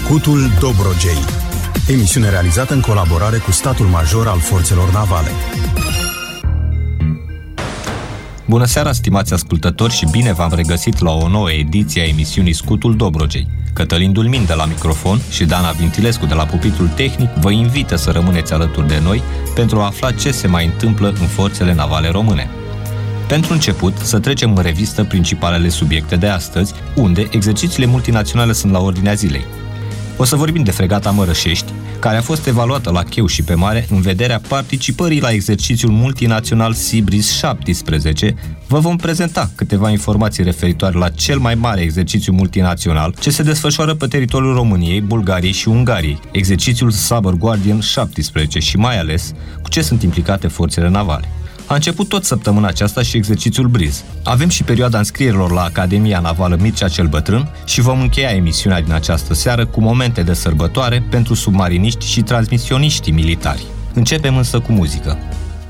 Scutul Dobrogei. Emisiune realizată în colaborare cu statul major al forțelor navale. Bună seara, stimați ascultători, și bine v-am regăsit la o nouă ediție a emisiunii Scutul Dobrogei. Cătălin Dulmin de la microfon și Dana Vintilescu de la pupitrul tehnic vă invită să rămâneți alături de noi pentru a afla ce se mai întâmplă în forțele navale române. Pentru început, să trecem în revistă principalele subiecte de astăzi, unde exercițiile multinaționale sunt la ordinea zilei. O să vorbim de fregata Mărășești, care a fost evaluată la cheu și pe mare în vederea participării la exercițiul multinațional Seabreeze 17. Vă vom prezenta câteva informații referitoare la cel mai mare exercițiu multinațional ce se desfășoară pe teritoriul României, Bulgariei și Ungariei, exercițiul Saber Guardian 17, și mai ales cu ce sunt implicate forțele navale. A început tot săptămâna aceasta și exercițiul Breeze. Avem și perioada înscrierilor la Academia Navală Mircea cel Bătrân și vom încheia emisiunea din această seară cu momente de sărbătoare pentru submariniști și transmisioniștii militari. Începem însă cu muzică.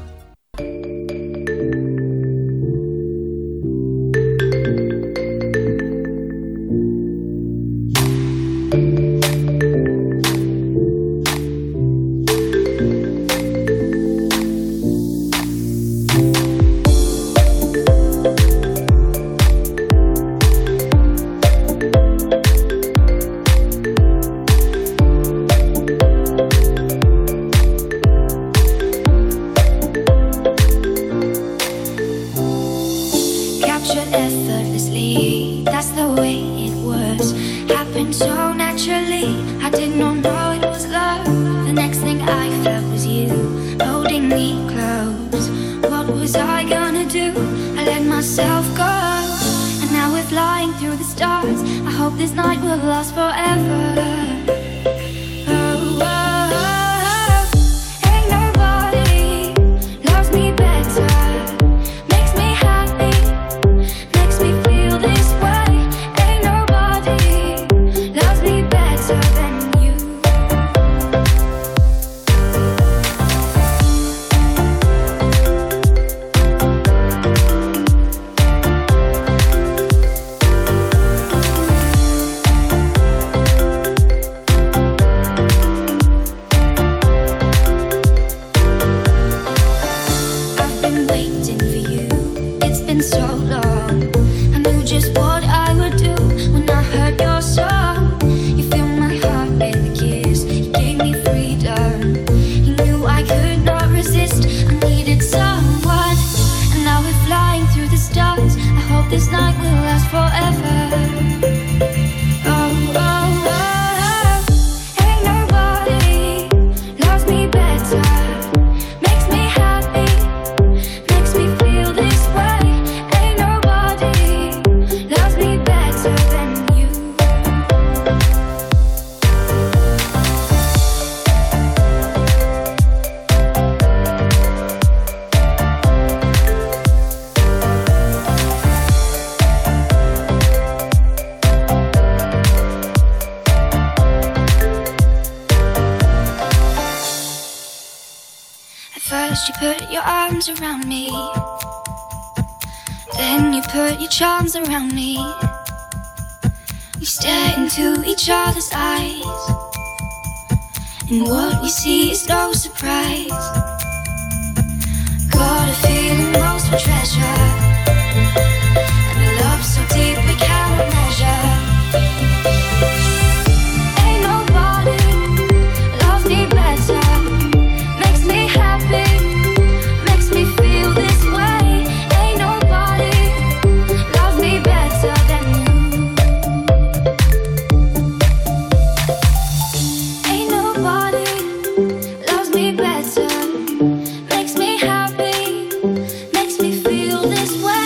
Around me, then you put your charms around me. We stare into each other's eyes, and what we see is no surprise. Got a feeling lost for treasure, and a love so deep we cannot measure. Ain't nobody loves me better, makes me happy, me feel this way. Ain't nobody loves me better than you. Ain't nobody loves me better, makes me happy, makes me feel this way.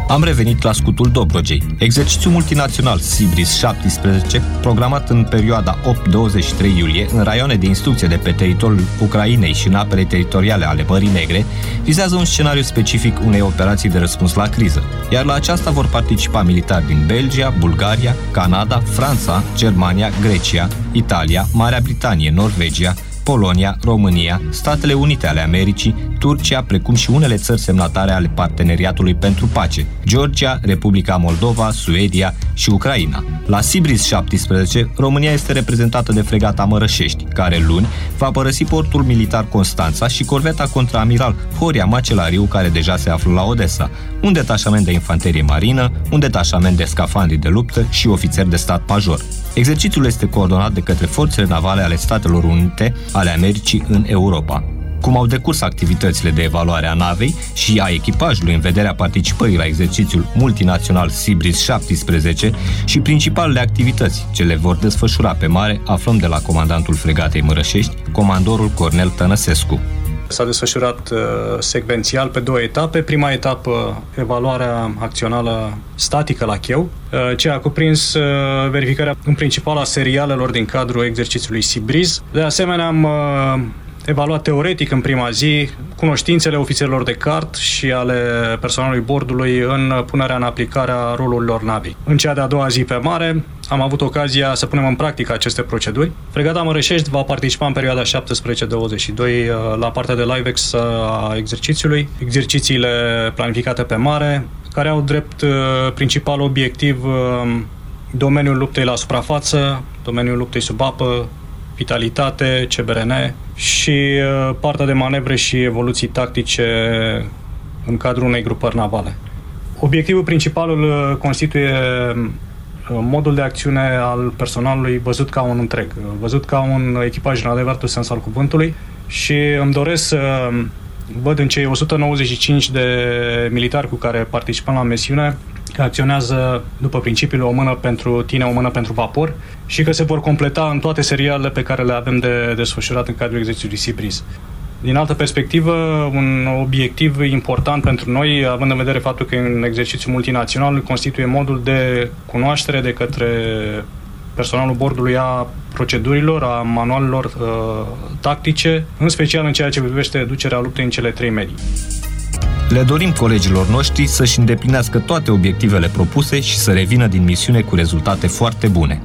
Am revenit la scutul Dobrogei. Exercițiul multinațional Sibris 17, programat în perioada 8-23 iulie în raioane de instrucție de pe teritoriul Ucrainei și în apele teritoriale ale Mării Negre, vizează un scenariu specific unei operații de răspuns la criză, iar la aceasta vor participa militari din Belgia, Bulgaria, Canada, Franța, Germania, Grecia, Italia, Marea Britanie, Norvegia, Polonia, România, Statele Unite ale Americii, Turcia, precum și unele țări semnatare ale Parteneriatului pentru Pace, Georgia, Republica Moldova, Suedia și Ucraina. La Sibris 17, România este reprezentată de fregata Mărășești, care luni va părăsi portul militar Constanța și corveta contraamiral Horia Macelariu, care deja se află la Odessa, un detașament de infanterie marină, un detașament de scafandri de luptă și ofițeri de stat major. Exercițiul este coordonat de către forțele navale ale Statelor Unite ale Americii în Europa. Cum au decurs activitățile de evaluare a navei și a echipajului în vederea participării la exercițiul multinațional Sibris 17 și principalele activități ce le vor desfășura pe mare, aflăm de la comandantul fregatei Mărășești, comandorul Cornel Tănăsescu. S-a desfășurat secvențial pe 2 etape. Prima etapă, evaluarea acțională statică la cheu, ce a cuprins verificarea în principal a serialelor din cadrul exercițiului Sibris. De asemenea, am evaluat teoretic în prima zi cunoștințele ofițerilor de cart și ale personalului bordului în punerea în aplicare a rolurilor navei. În cea de-a doua zi pe mare am avut ocazia să punem în practică aceste proceduri. Fregata Mărășești va participa în perioada 17-22 la partea de LiveX a exercițiului, exercițiile planificate pe mare, care au drept principal obiectiv domeniul luptei la suprafață, domeniul luptei sub apă, vitalitate, CBRN și partea de manevre și evoluții tactice în cadrul unei grupări navale. Obiectivul principal îl constituie modul de acțiune al personalului văzut ca un întreg, văzut ca un echipaj în adevăratul sens al cuvântului și îmi doresc să văd în cei 195 de militari cu care participăm la misiune că acționează după principiul o mână pentru tine, o mână pentru vapor și că se vor completa în toate serialele pe care le avem de desfășurat în cadrul exercițiului Sibris. Din altă perspectivă, un obiectiv important pentru noi, având în vedere faptul că în exercițiul multinațional constituie modul de cunoaștere de către personalul bordului a procedurilor, a manualelor tactice, în special în ceea ce privește ducerea luptei în cele 3 medii. Le dorim colegilor noștri să-și îndeplinească toate obiectivele propuse și să revină din misiune cu rezultate foarte bune.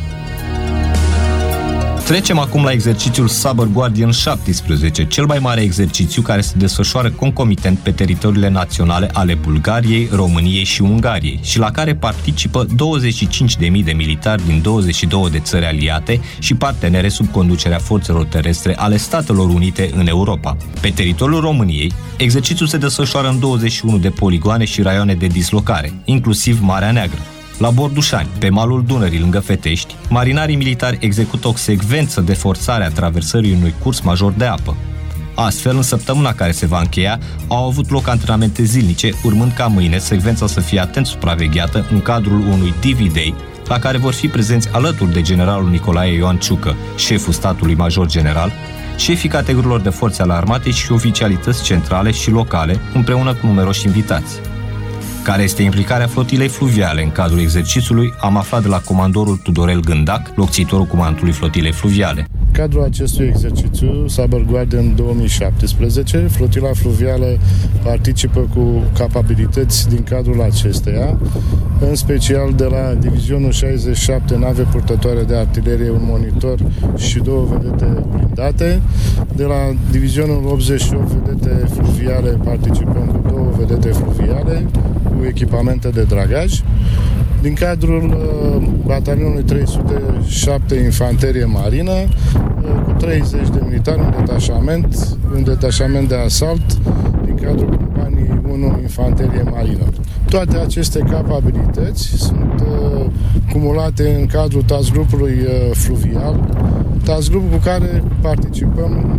Trecem acum la exercițiul Saber Guardian 17, cel mai mare exercițiu care se desfășoară concomitent pe teritoriile naționale ale Bulgariei, României și Ungariei și la care participă 25.000 de militari din 22 de țări aliate și partenere sub conducerea forțelor terestre ale Statelor Unite în Europa. Pe teritoriul României, exercițiul se desfășoară în 21 de poligoane și raioane de dislocare, inclusiv Marea Neagră. La Bordușani, pe malul Dunării, lângă Fetești, marinarii militari execută o secvență de forțare a traversării unui curs major de apă. Astfel, în săptămâna care se va încheia, au avut loc antrenamente zilnice, urmând ca mâine secvența să fie atent supravegheată în cadrul unui DV-Day, la care vor fi prezenți alături de generalul Nicolae Ioan Ciucă, șeful statului major general, șefii categoriilor de forțe ale armatei și oficialități centrale și locale, împreună cu numeroși invitați. Care este implicarea flotilei fluviale în cadrul exercițiului, am aflat de la comandorul Tudorel Gândac, locțitorul comandantului flotilei fluviale. În cadrul acestui exercițiu, Saber Guardian 2017, flotila fluvială participă cu capabilități din cadrul acesteia, în special de la Divizionul 67 nave purtătoare de artilerie, un monitor și 2 vedete blindate. De la Divizionul 88 vedete fluviale participăm cu 2 vedete fluviale, cu echipamente de dragaj. Din cadrul batalionului 307 Infanterie Marină, cu 30 de militari, un detașament de asalt, din cadrul companiei 1 Infanterie Marină. Toate aceste capabilități sunt cumulate în cadrul task grupului fluvial, task grup cu care participăm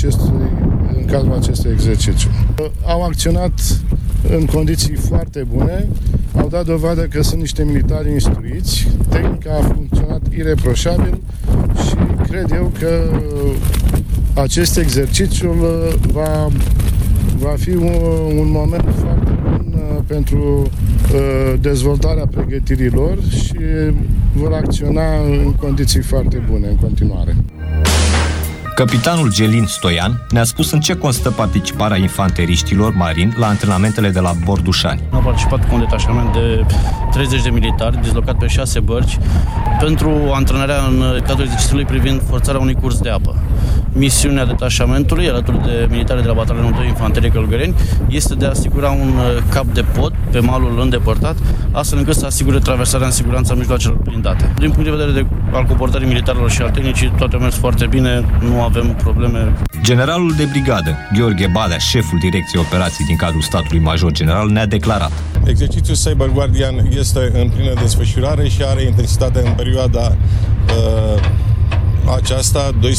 în cadrul acestui exercițiu. Au acționat în condiții foarte bune, au dat dovadă că sunt niște militari instruiți, tehnica a funcționat ireproșabil și cred eu că acest exercițiu va fi un moment foarte bun pentru dezvoltarea pregătirilor și vor acționa în condiții foarte bune în continuare. Capitanul Gelin Stoian ne-a spus în ce constă participarea infanteriștilor marini la antrenamentele de la Bordușani. Am participat cu un detașament de 30 de militari, dislocat pe 6 bărci, pentru antrenarea în cadrul exercițiului privind forțarea unui curs de apă. Misiunea detașamentului, alături de militari de la Batalionul 2 Infanterie Călugăreni, este de a asigura un cap de pod pe malul îndepărtat, astfel încât să asigure traversarea în siguranță a mijloacelor blindate. Din punct de vedere al comportării militarilor și al tehnicii, toate au mers foarte bine, nu avem probleme. Generalul de brigadă, Gheorghe Badea, șeful Direcției Operații din cadrul statului major general, ne-a declarat: exercițiul Cyber Guardian este în plină desfășurare și are intensitate în perioada aceasta, 12-16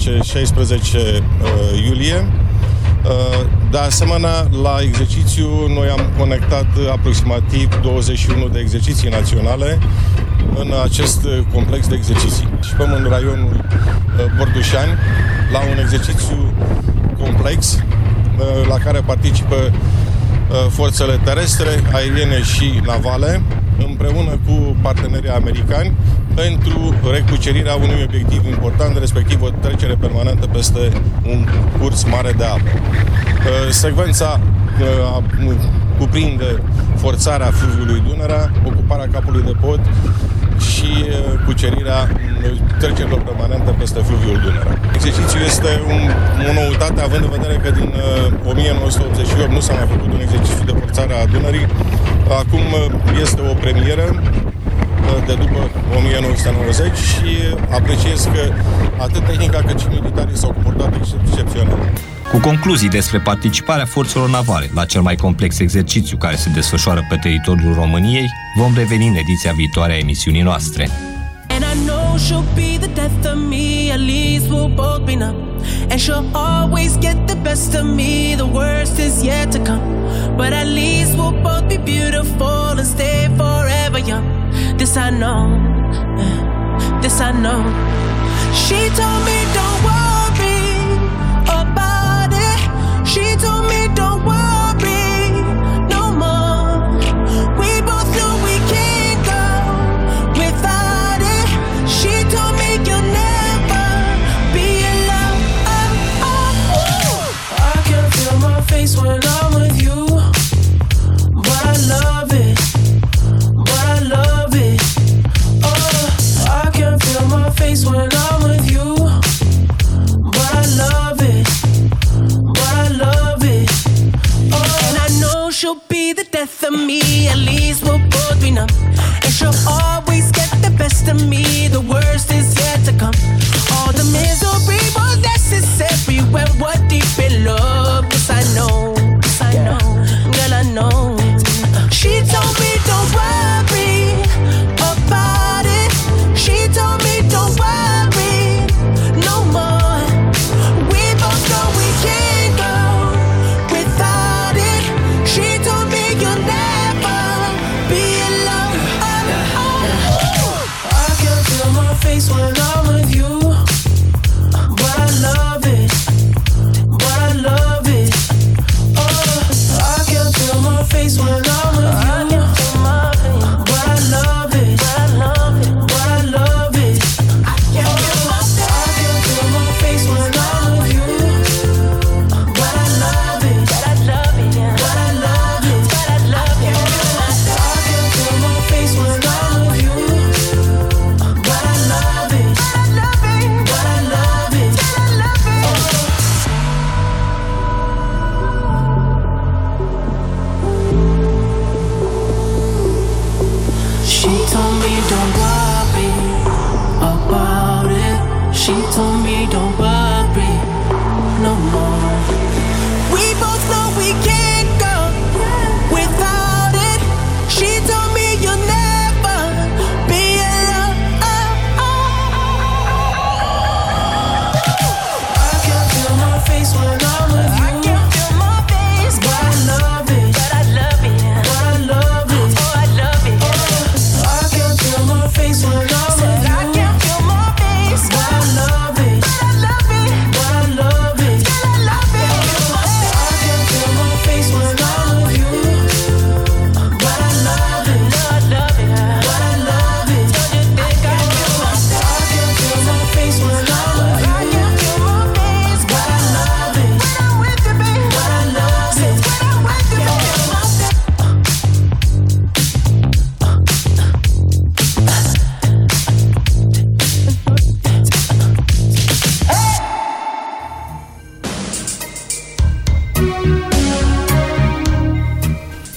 iulie. De asemenea, la exercițiu noi am conectat aproximativ 21 de exerciții naționale în acest complex de exerciții. Și pe în raionul Bordușani, la un exercițiu complex la care participă forțele terestre, aeriene și navale, împreună cu partenerii americani, pentru recucerirea unui obiectiv important, respectiv o trecere permanentă peste un curs mare de apă. Secvența cuprinde forțarea fluviului Dunărea, ocuparea capului de pod și cucerirea trecerilor permanente peste fluviul Dunărea. Exercițiul este o noutate, având în vedere că din 1988 nu s-a mai făcut un exercițiu de forțare a Dunării. Acum este o premieră de după 1990 și apreciez că atât tehnica cât și militarii s-au comportat excepțional. Cu concluzii despre participarea forțelor navale la cel mai complex exercițiu care se desfășoară pe teritoriul României, vom reveni în ediția viitoare a emisiunii noastre. And I know she'll be the death of me, at least we'll both be numb. And she'll always get the best of me, the worst is yet to come. But at least we'll both be beautiful and stay forever young. This I know, this I know. She told me don't worry about it. She told me don't worry no more. We both know we can't go without it. She told me you'll never be alone. I can feel my face when I'm with you, but I love it, but I love it. Oh, I can feel my face when I'm with you,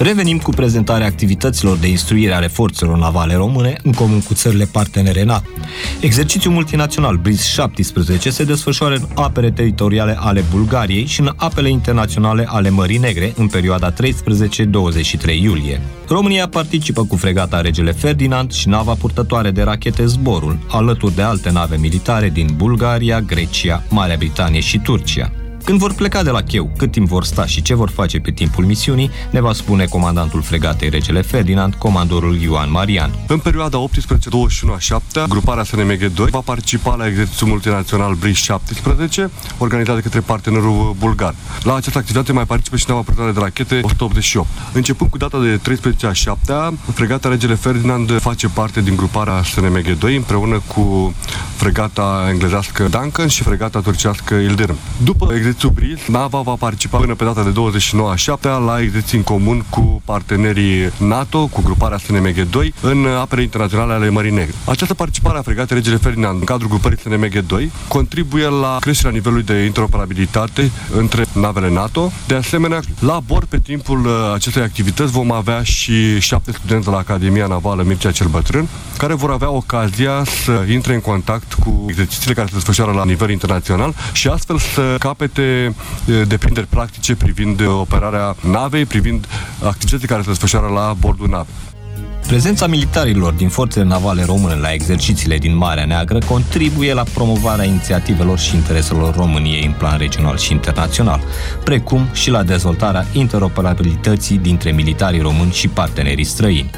Revenim cu prezentarea activităților de instruire ale forțelor navale române în comun cu țările partenere NATO. Exercițiul multinațional BRIS 17 se desfășoară în apele teritoriale ale Bulgariei și în apele internaționale ale Mării Negre în perioada 13-23 iulie. România participă cu fregata Regele Ferdinand și nava purtătoare de rachete Zborul, alături de alte nave militare din Bulgaria, Grecia, Marea Britanie și Turcia. Când vor pleca de la Cheu, cât timp vor sta și ce vor face pe timpul misiunii, ne va spune comandantul fregatei Regele Ferdinand, comandorul Ioan Marian. În perioada 18-21/7, gruparea SNMG-2 va participa la exercițiul multinațional BRIS 17, organizat de către partenerul bulgar. La această activitate mai participă și nava purtătoare de rachete 188. Începând cu data de 13/7, fregata Regele Ferdinand face parte din gruparea SNMG-2 împreună cu fregata englezească Duncan și fregata turcească Yildirim. După exercițiul BRIS, nava va participa până pe data de 29/7 la exerciții în comun cu partenerii NATO, cu gruparea SNMG-2, în apele internaționale ale Mării Negre. Această participare a fregatei Regele Ferdinand în cadrul grupării SNMG-2 contribuie la creșterea nivelului de interoperabilitate între navele NATO. De asemenea, la bord pe timpul acestei activități vom avea și 7 studenți de la Academia Navală Mircea cel Bătrân, care vor avea ocazia să intre în contact cu exercițiile care se desfășoară la nivel internațional și astfel să capete deprinderi practice privind operarea navei, privind activitățile care se desfășoară la bordul navei. Prezența militarilor din forțele navale române la exercițiile din Marea Neagră contribuie la promovarea inițiativelor și intereselor României în plan regional și internațional, precum și la dezvoltarea interoperabilității dintre militarii români și partenerii străini.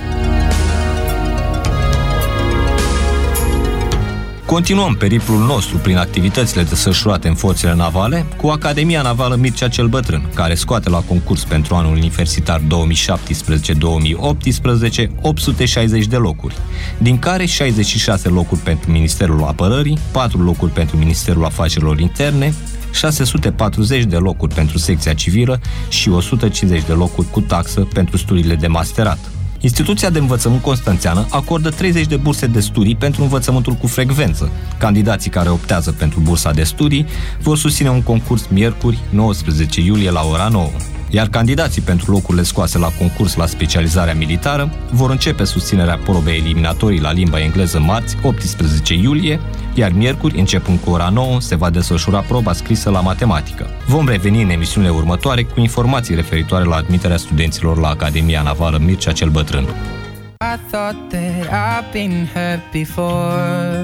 Continuăm periplul nostru prin activitățile desfășurate în forțele navale cu Academia Navală Mircea cel Bătrân, care scoate la concurs pentru anul universitar 2017-2018 860 de locuri, din care 66 locuri pentru Ministerul Apărării, 4 locuri pentru Ministerul Afacerilor Interne, 640 de locuri pentru secția civilă și 150 de locuri cu taxă pentru studiile de masterat. Instituția de învățământ constanțeană acordă 30 de burse de studii pentru învățământul cu frecvență. Candidații care optează pentru bursa de studii vor susține un concurs miercuri, 19 iulie la ora 9. Iar candidații pentru locurile scoase la concurs la specializarea militară vor începe susținerea probei eliminatorii la limba engleză marți, 18 iulie, iar miercuri, începând cu ora 9, se va desfășura proba scrisă la matematică. Vom reveni în emisiunile următoare cu informații referitoare la admiterea studenților la Academia Navală Mircea cel Bătrân. I thought that I've been hurt before,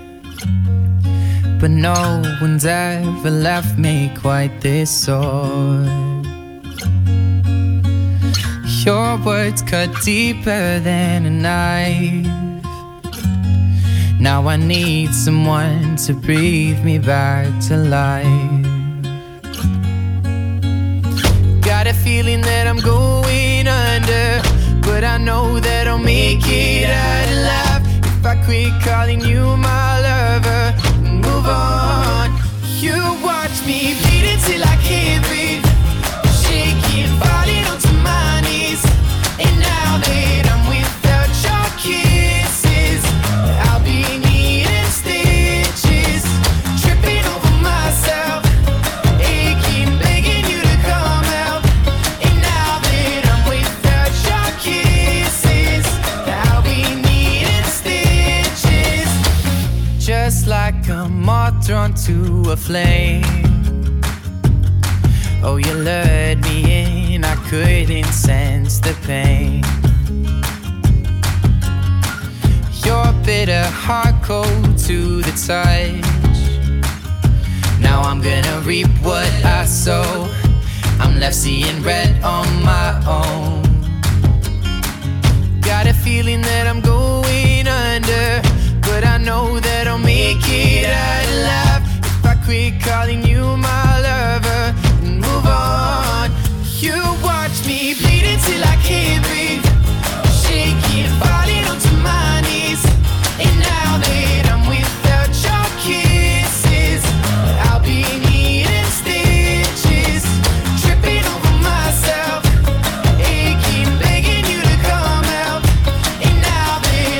but no one's ever left me quite this sore. Your words cut deeper than a knife. Now I need someone to breathe me back to life. Got a feeling that I'm going under, but I know that I'll make it out alive if I quit calling you my lover and move on. You watch me bleed until I can't breathe, shaking, falling onto my knees. And now that I'm without your kisses, I'll be needing stitches, tripping over myself, aching, begging you to come out. And now that I'm without your kisses, I'll be needing stitches, just like a moth drawn to a flame. Oh, you lured me in, I couldn't sense the pain. Your bitter heart cold to the touch. Now I'm gonna reap what I sow. I'm left seeing red on my own. Got a feeling that I'm going under, but I know that I'll make it out alive if I quit calling you my lover and move on. You watch me bleed until I can't breathe, shaking, falling onto my knees. And now that I'm without your kisses, I'll be needing stitches, tripping over myself, aching, begging you to come out. And now that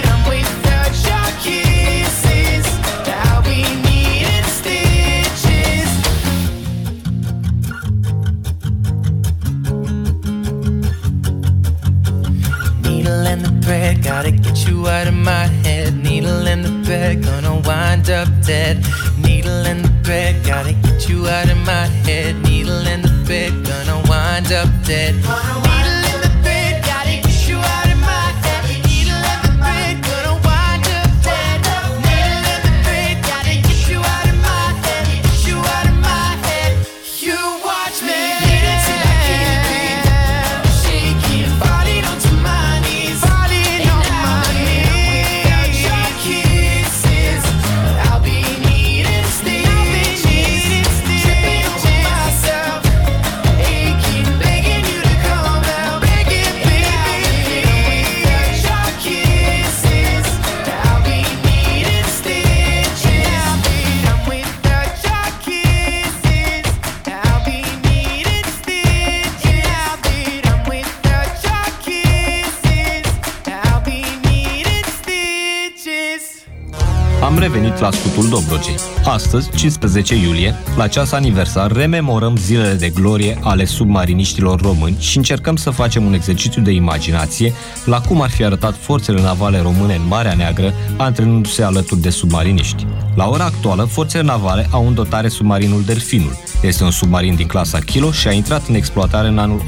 dead. Needle in the thread, gotta get you out of my head. Needle in the thread, gonna wind up dead. Needle in the thread, gotta get you out of my head. Needle in the thread, gonna wind up dead. Needle in the thread, gotta get you out of my head. Get you out of my head. You watch me till I can't breathe. Shaking, falling onto my knees, falling on my knees. Without your kisses, I'll be needing stitches, tripping over myself, aching, begging you to come out, begging, baby. Without your kisses, I'll be needing stitches. I'm without your kisses, I'll be needing stitches. I'm without your kisses, I'll be needing stitches. Am revenit la scutul Dobrogei. Astăzi, 15 iulie, la ceas aniversar, rememorăm zilele de glorie ale submariniștilor români și încercăm să facem un exercițiu de imaginație la cum ar fi arătat forțele navale române în Marea Neagră, antrenându-se alături de submariniști. La ora actuală, forțele navale au în dotare submarinul Delfinul. Este un submarin din clasa Kilo și a intrat în exploatare în anul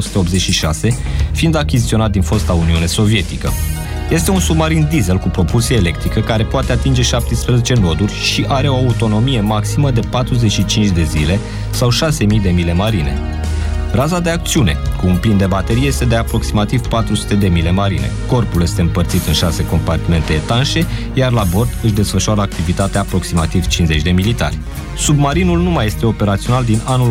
1986, fiind achiziționat din fosta Uniune Sovietică. Este un submarin diesel cu propulsie electrică care poate atinge 17 noduri și are o autonomie maximă de 45 de zile sau 6.000 de mile marine. Raza de acțiune, cu un pin de baterie, este de aproximativ 400 de mile marine. Corpul este împărțit în 6 compartimente etanșe, iar la bord își desfășoară activitatea aproximativ 50 de militari. Submarinul nu mai este operațional din anul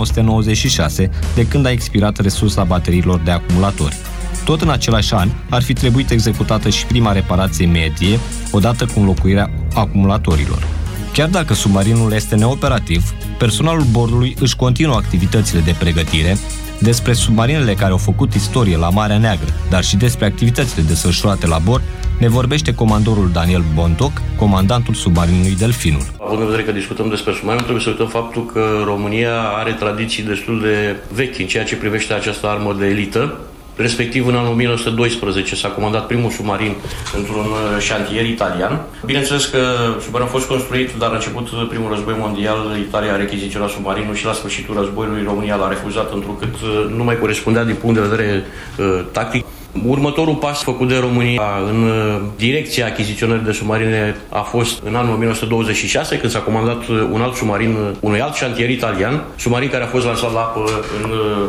1996, de când a expirat resursa bateriilor de acumulatori. Tot în același an, ar fi trebuit executată și prima reparație medie, odată cu înlocuirea acumulatorilor. Chiar dacă submarinul este neoperativ, personalul bordului își continuă activitățile de pregătire. Despre submarinele care au făcut istorie la Marea Neagră, dar și despre activitățile desfășurate la bord, ne vorbește comandorul Daniel Bontoc, comandantul submarinului Delfinul. Având în vedere că discutăm despre submarin, trebuie să uităm faptul că România are tradiții destul de vechi în ceea ce privește această armă de elită. Respectiv, în anul 1912 s-a comandat primul submarin într-un șantier italian. Bineînțeles că submarinul a fost construit, dar a început primul război mondial, Italia a rechiziționat submarinul și la sfârșitul războiului România l-a refuzat, întrucât nu mai corespundea din punct de vedere tactic. Următorul pas făcut de România în direcția achiziționării de submarine a fost în anul 1926, când s-a comandat un alt submarin unui alt șantier italian, submarin care a fost lansat la apă în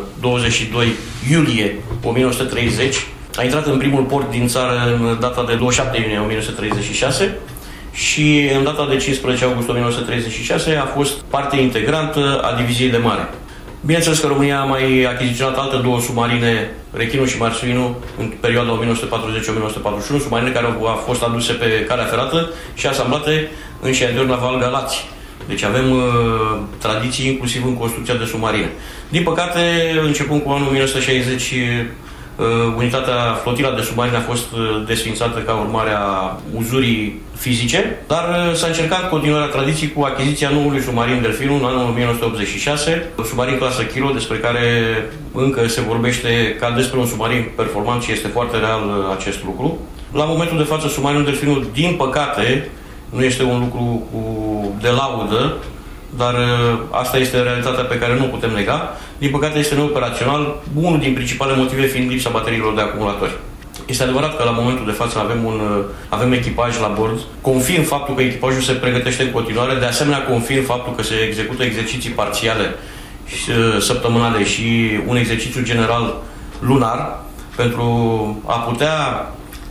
22 iulie 1930. A intrat în primul port din țară în data de 27 iunie 1936 și în data de 15 august 1936 a fost parte integrantă a diviziei de mare. Bineînțeles că România a mai achiziționat alte două submarine, Rechinul și Marsuinul, în perioada 1940-1941, submarine care au fost aduse pe calea ferată și asamblate în șantierul naval Galați. Deci avem tradiții inclusiv în construcția de submarine. Din păcate, începând cu anul 1960, unitatea, flotila de submarine a fost desființată ca urmare a uzurii fizice, dar s-a încercat continuarea tradiției cu achiziția noului submarin Delfinul în anul 1986, submarin clasă Kilo, despre care încă se vorbește ca despre un submarin performant și este foarte real acest lucru. La momentul de față, submarinul Delfinul, din păcate, nu este un lucru de laudă, dar asta este realitatea pe care nu o putem nega. Din păcate este neoperațional, unul din principalele motive fiind lipsa bateriilor de acumulatori. Este adevărat că la momentul de față avem echipaj la bord. Confirm faptul că echipajul se pregătește în continuare, de asemenea confirm faptul că se execută exerciții parțiale săptămânale și un exercițiu general lunar pentru a putea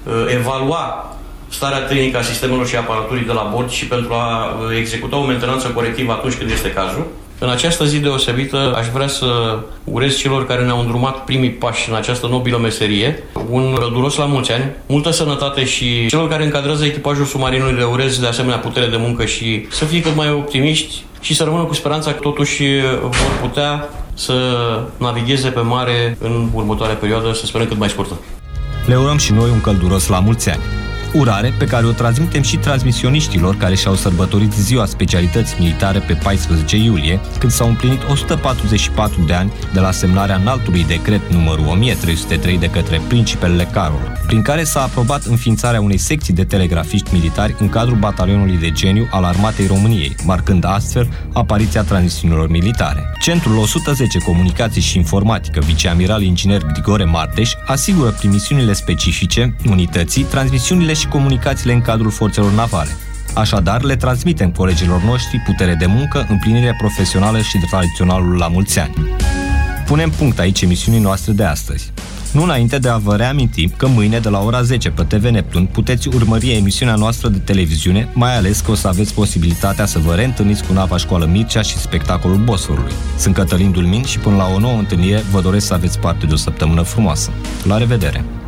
evalua starea tehnică a sistemelor și aparaturii de la bord și pentru a executa o mentenanță corectivă atunci când este cazul. În această zi deosebită aș vrea să urez celor care ne-au îndrumat primii pași în această nobilă meserie un călduros la mulți ani, multă sănătate și celor care încadrează echipajul submarinului le urez de asemenea putere de muncă și să fie cât mai optimiști și să rămână cu speranța că totuși vor putea să navigheze pe mare în următoarea perioadă, să sperăm cât mai scurtă. Le urăm și noi un călduros la mulți ani. Urare pe care o transmitem și transmisioniștilor care și-au sărbătorit ziua specialității militare pe 14 iulie, când s-au împlinit 144 de ani de la semnarea înaltului decret numărul 1303 de către principele Carol, prin care s-a aprobat înființarea unei secții de telegrafiști militari în cadrul batalionului de geniu al Armatei României, marcând astfel apariția transmisiunilor militare. Centrul 110 Comunicații și Informatică, viceamiral inginer Grigore Marteș, asigură prin misiunile specifice unității transmisiunile și comunicațiile în cadrul forțelor navale. Așadar, le transmitem colegilor noștri putere de muncă, împlinire profesională și tradiționalul la mulți ani. Punem punct aici emisiunii noastre de astăzi. Nu înainte de a vă reaminti că mâine de la ora 10 pe TV Neptun puteți urmări emisiunea noastră de televiziune, mai ales că o să aveți posibilitatea să vă reîntâlniți cu Nava Școală Mircea și spectacolul Bosforului. Sunt Cătălin Dulmin și până la o nouă întâlnire vă doresc să aveți parte de o săptămână frumoasă. La revedere!